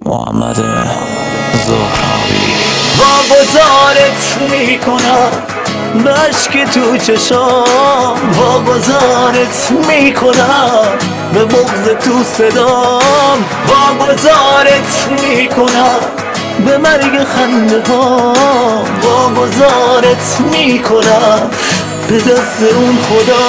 محمد زهراوی. واگذارت میکنم بشک تو چشام، واگذارت میکنم به بغض تو صدام، واگذارت میکنم به مرگ خنده ها، واگذارت میکنم به دست اون خدا.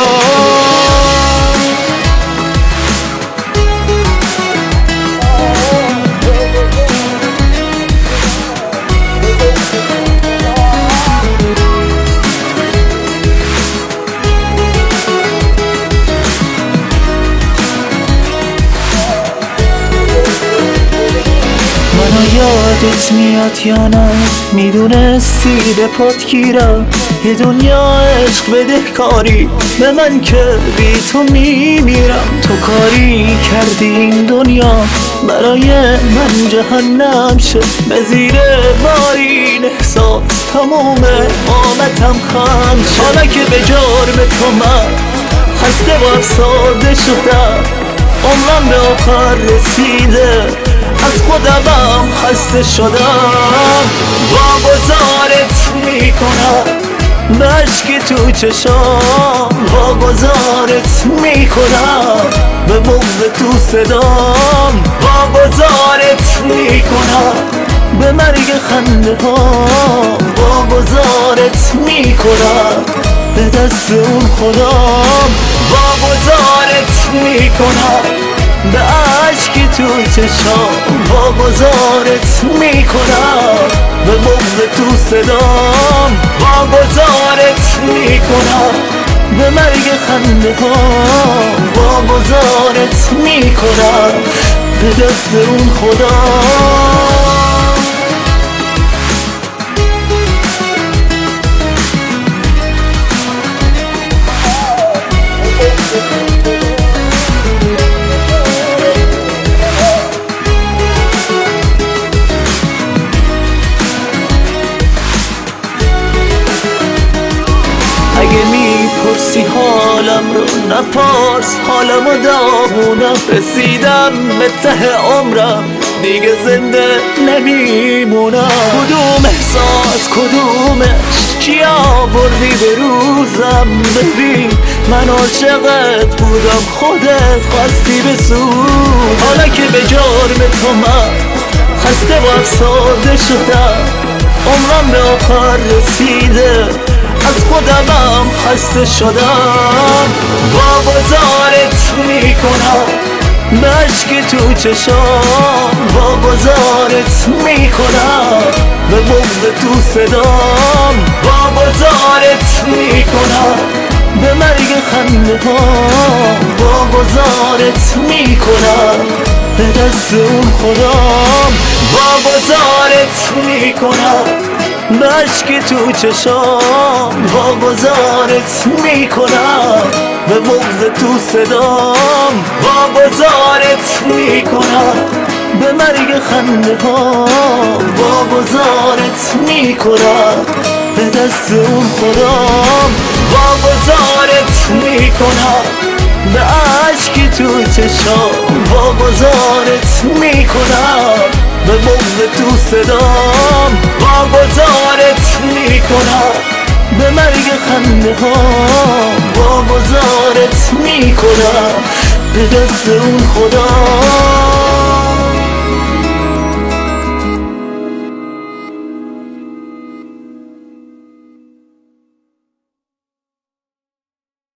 یادت میاد یا نه؟ میدونستی به پات گیرم یه دنیا عشق بدهکاری به من که بی تو میمیرم. تو کاری کردی این دنیا برای من جهنم شه، به زیر بارین احساس تموم قامتم خم شه. حالا که به جرم تو من خسته و افسرده شدم، عمرم به آخر رسیده، از خودمم خسته شدم. واگذارت میکنم بشک تو چشام، واگذارت میکنم به بغض تو صدام، واگذارت میکنم به مرگ خنده ها، واگذارت میکنم به دست اون خدام. واگذارت میکنم به عشق تو چشام، واگذارت میکنم به بغض تو صدام، واگذارت میکنم به مرگ خنده ها، واگذارت میکنم به دست اون خدا. اگه میپرسی حالم رو نپرس، حالمو داغونم، رسیدم به ته عمرم، دیگه زنده نمیمونم. کدوم احساس کدومش چی آوردی به روزم؟ ببین من عاشقت بودم، خودت خواستی بسود. حالا که به جرم تو من خسته و افسرده شدم، عمرم به آخر رسیده، از خودمم خسته شدم. واگذارت میکنم بشک تو چشام، واگذارت میکنم به بغض تو صدام، واگذارت میکنم به مرگ خنده ها، واگذارت میکنم به دست اون خدام. واگذارت میکنم بشک تو چشام، واگذارت میکنم به بغض تو صدام، واگذارت میکنم به مرگ خنده ها، واگذارت میکنم به دست اون خدام. واگذارت میکنم به عشق تو چشام، واگذارت میکنم به بغض تو صدام، واگذارت میکنم به مرگ خنده ها، واگذارت میکنم به دست اون خدا.